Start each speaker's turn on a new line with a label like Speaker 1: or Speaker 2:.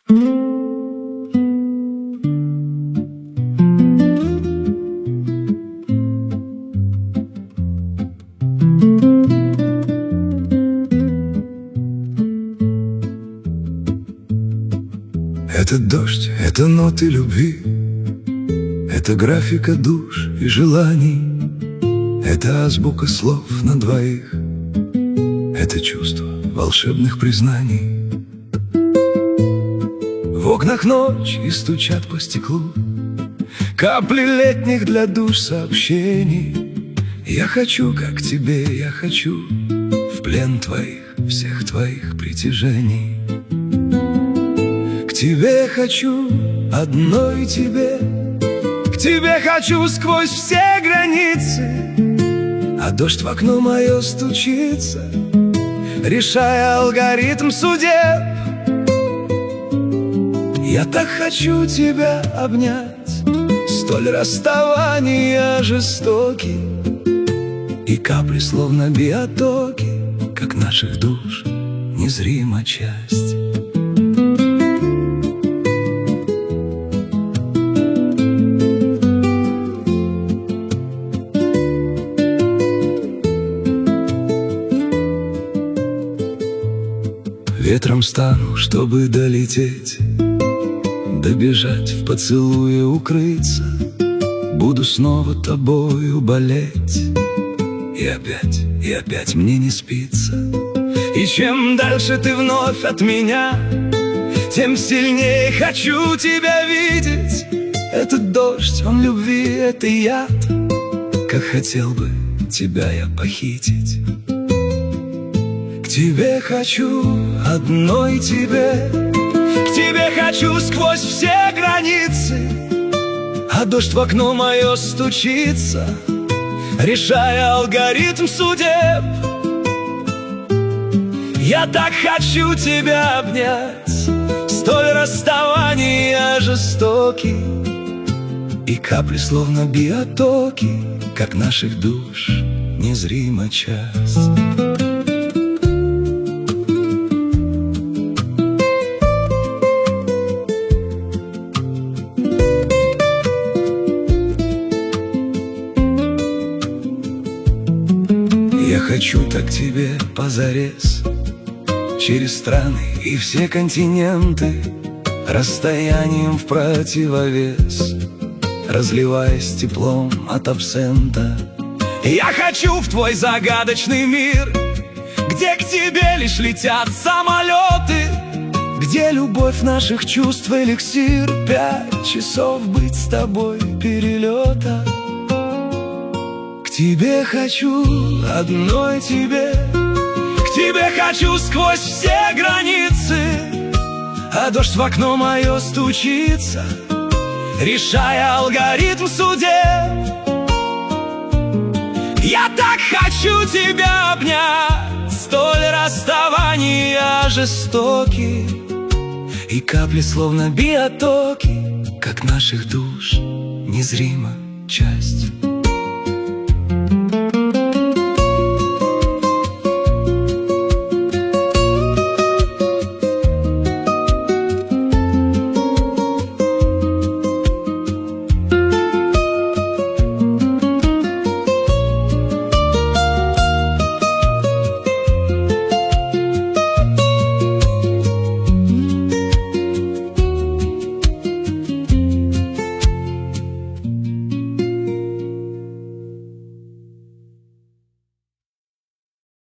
Speaker 1: Это дождь, это ноты любви, это графика душ и желаний, это азбука слов на двоих, это чувство волшебных признаний. В окнах ночь и стучат по стеклу капли летних для душ сообщений. Я хочу, как тебе, я хочу в плен твоих, всех твоих притяжений. К тебе хочу, одной тебе, к тебе хочу сквозь все границы. А дождь в окно мое стучится, решая алгоритм судеб. Я так хочу тебя обнять, столь расставания жестоки, и капли словно биотоки, как наших душ незрима часть. Ветром стану, чтобы долететь, добежать, в поцелуе укрыться. Буду снова тобою болеть, и опять мне не спится. И чем дальше ты вновь от меня, тем сильнее хочу тебя видеть. Этот дождь, он любви, это яд, как хотел бы тебя я похитить. К тебе хочу, одной тебе, к тебе хочу сквозь все границы. А дождь в окно мое стучится, решая алгоритм судеб. Я так хочу тебя обнять, столь расставания жестоки, и капли словно биотоки, как наших душ незрима часть. Я хочу так тебе позарез, через страны и все континенты, расстоянием в противовес, разливаясь теплом от абсента. Я хочу в твой загадочный мир, где к тебе лишь летят самолеты, где любовь наших чувств эликсир. 5 часов быть с тобой перелета. К тебе хочу, одной тебе, к тебе хочу сквозь все границы. А дождь в окно мое стучится, решая алгоритм судеб. Я так хочу тебя обнять, столь расставания жестоки, и капли словно биотоки, как наших душ незрима часть.